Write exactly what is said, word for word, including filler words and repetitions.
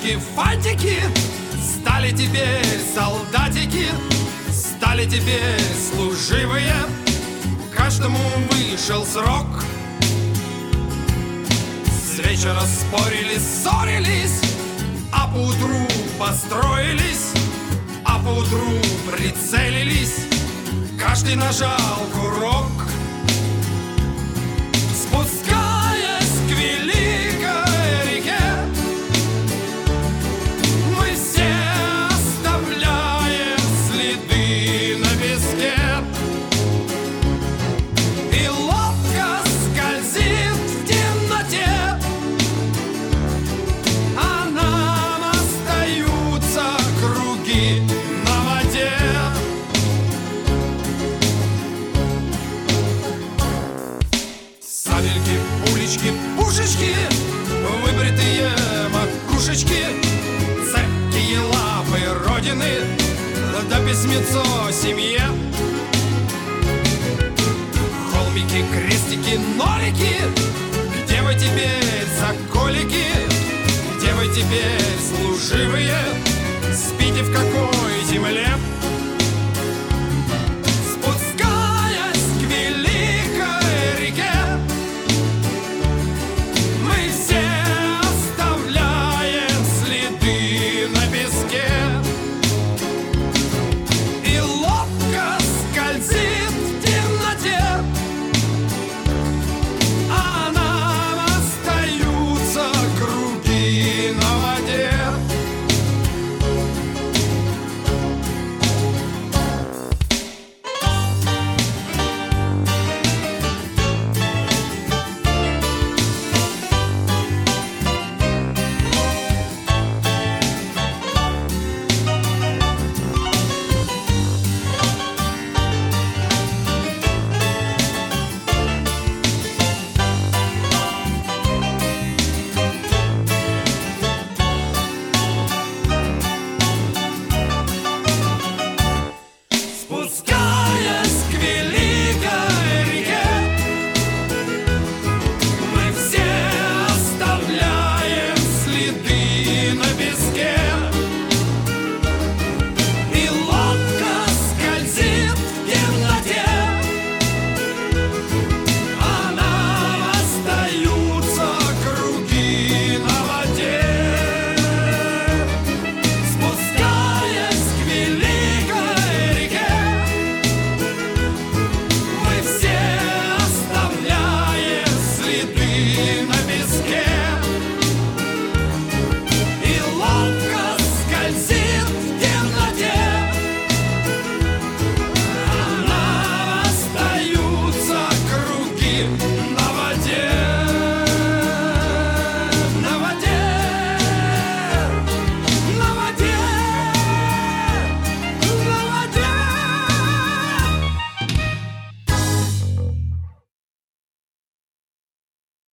Пулечки, фантики стали теперь солдатики, стали теперь служивые. Каждому вышел срок. С вечера спорили, ссорились, а поутру построились, а поутру прицелились. Каждый нажал курок. Спускаясь к великой реке, мы все оставляем следы на песке. И лодка скользит в темноте, а нам остаются круги на воде. Сабельки, пулечки, пушечки, выбритые макушечки, цепкие лапы Родины, да письмецо семье. Холмики, крестики, нолики, где вы теперь, соколики? Где вы теперь, служивые? Спите в каком